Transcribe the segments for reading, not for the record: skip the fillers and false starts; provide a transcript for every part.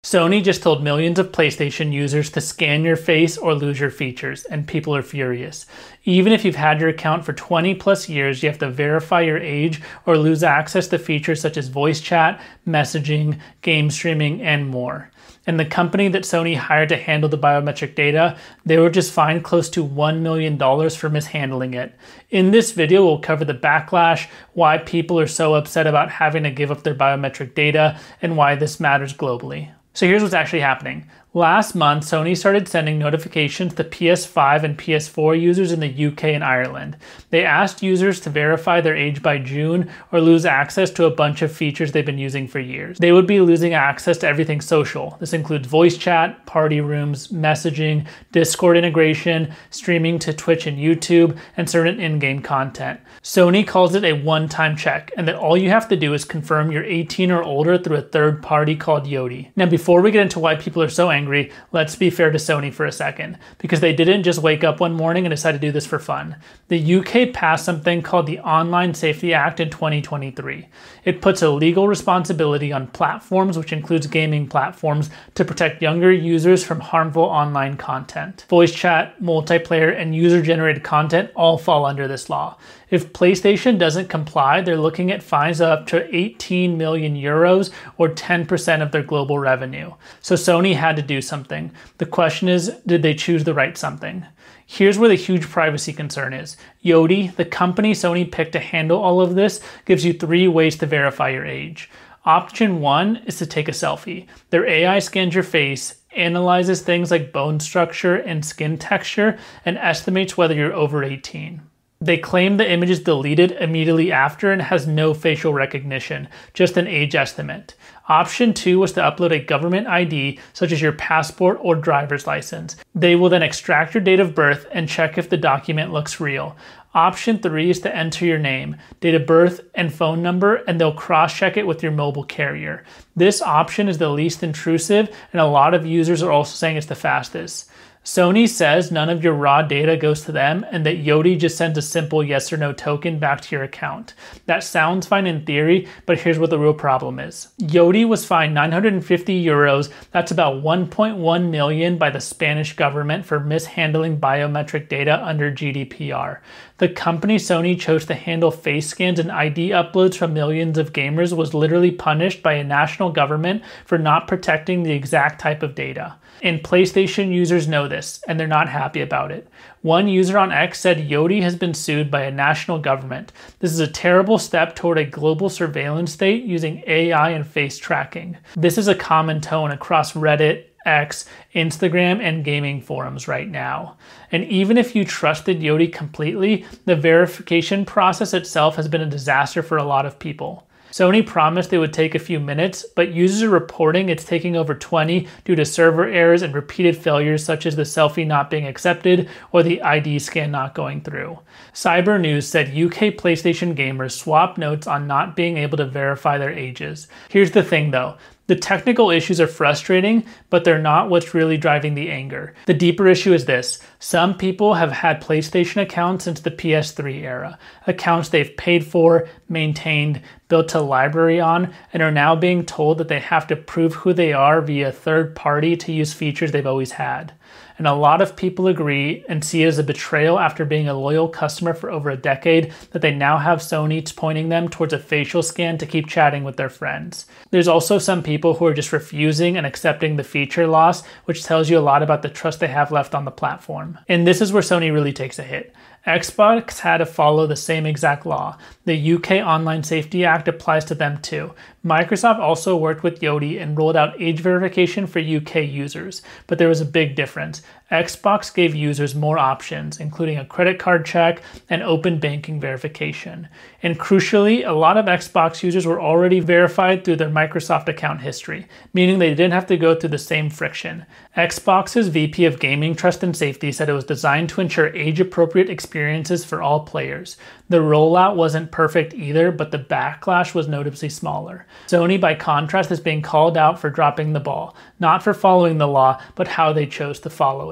Sony just told millions of PlayStation users to scan your face or lose your features, and people are furious. Even if you've had your account for 20 plus years, you have to verify your age or lose access to features such as voice chat, messaging, game streaming, and more. And the company that Sony hired to handle the biometric data, they were just fined close to $1 million for mishandling it. In this video, we'll cover the backlash, why people are so upset about having to give up their biometric data, and why this matters globally. So here's what's actually happening. Last month, Sony started sending notifications to PS5 and PS4 users in the UK and Ireland. They asked users to verify their age by June or lose access to a bunch of features they've been using for years. They would be losing access to everything social. This includes voice chat, party rooms, messaging, Discord integration, streaming to Twitch and YouTube, and certain in-game content. Sony calls it a one-time check, and that all you have to do is confirm you're 18 or older through a third party called Yoti. Now, before we get into why people are so angry, let's be fair to Sony for a second, because they didn't just wake up one morning and decide to do this for fun. The UK passed something called the Online Safety Act in 2023. It puts a legal responsibility on platforms, which includes gaming platforms, to protect younger users from harmful online content. Voice chat, multiplayer, and user-generated content all fall under this law. If PlayStation doesn't comply, they're looking at fines of up to 18 million euros or 10% of their global revenue. So Sony had to do something. The question is, did they choose the right something? Here's where the huge privacy concern is. Yoti, the company Sony picked to handle all of this, gives you 3 ways to verify your age. Option 1 is to take a selfie. Their AI scans your face, analyzes things like bone structure and skin texture, and estimates whether you're over 18. They claim the image is deleted immediately after and has no facial recognition, just an age estimate. Option 2 was to upload a government ID, such as your passport or driver's license. They will then extract your date of birth and check if the document looks real. Option 3 is to enter your name, date of birth, and phone number, and they'll cross-check it with your mobile carrier. This option is the least intrusive, and a lot of users are also saying it's the fastest. Sony says none of your raw data goes to them and that Yoti just sends a simple yes or no token back to your account. That sounds fine in theory, but here's what the real problem is. Yoti was fined 950 euros, that's about 1.1 million by the Spanish government for mishandling biometric data under GDPR. The company Sony chose to handle face scans and ID uploads from millions of gamers was literally punished by a national government for not protecting the exact type of data. And PlayStation users know this, and they're not happy about it. One user on X said Yoti has been sued by a national government. This is a terrible step toward a global surveillance state using AI and face tracking. This is a common tone across Reddit, X, Instagram, and gaming forums right now. And even if you trusted Yoti completely, the verification process itself has been a disaster for a lot of people. Sony promised it would take a few minutes, but users are reporting it's taking over 20 due to server errors and repeated failures such as the selfie not being accepted or the ID scan not going through. Cyber News said UK PlayStation gamers swapped notes on not being able to verify their ages. Here's the thing though. The technical issues are frustrating, but they're not what's really driving the anger. The deeper issue is this. Some people have had PlayStation accounts since the PS3 era, accounts they've paid for, maintained, built a library on, and are now being told that they have to prove who they are via third party to use features they've always had. And a lot of people agree and see it as a betrayal after being a loyal customer for over a decade that they now have Sony pointing them towards a facial scan to keep chatting with their friends. There's also some people who are just refusing and accepting the feature loss, which tells you a lot about the trust they have left on the platform. And this is where Sony really takes a hit. Xbox had to follow the same exact law. The UK Online Safety Act applies to them too. Microsoft also worked with Yoti and rolled out age verification for UK users, but there was a big difference. Xbox gave users more options, including a credit card check and open banking verification. And crucially, a lot of Xbox users were already verified through their Microsoft account history, meaning they didn't have to go through the same friction. Xbox's VP of Gaming Trust and Safety said it was designed to ensure age-appropriate experiences for all players. The rollout wasn't perfect either, but the backlash was noticeably smaller. Sony, by contrast, is being called out for dropping the ball, not for following the law, but how they chose to follow it.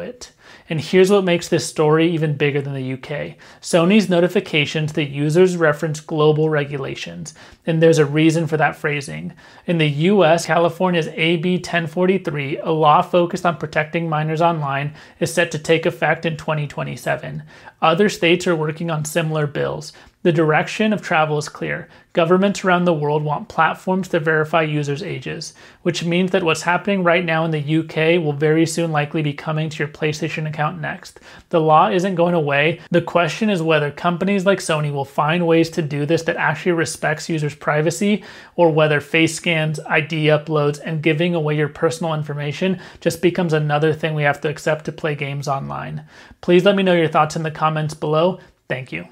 it. And here's what makes this story even bigger than the UK. Sony's notifications to users reference global regulations, and there's a reason for that phrasing. In the US, California's AB 1043, a law focused on protecting minors online, is set to take effect in 2027. Other states are working on similar bills. The direction of travel is clear. Governments around the world want platforms to verify users' ages, which means that what's happening right now in the UK will very soon likely be coming to your PlayStation account next. The law isn't going away. The question is whether companies like Sony will find ways to do this that actually respects users' privacy, or whether face scans, ID uploads, and giving away your personal information just becomes another thing we have to accept to play games online. Please let me know your thoughts in the comments below. Thank you.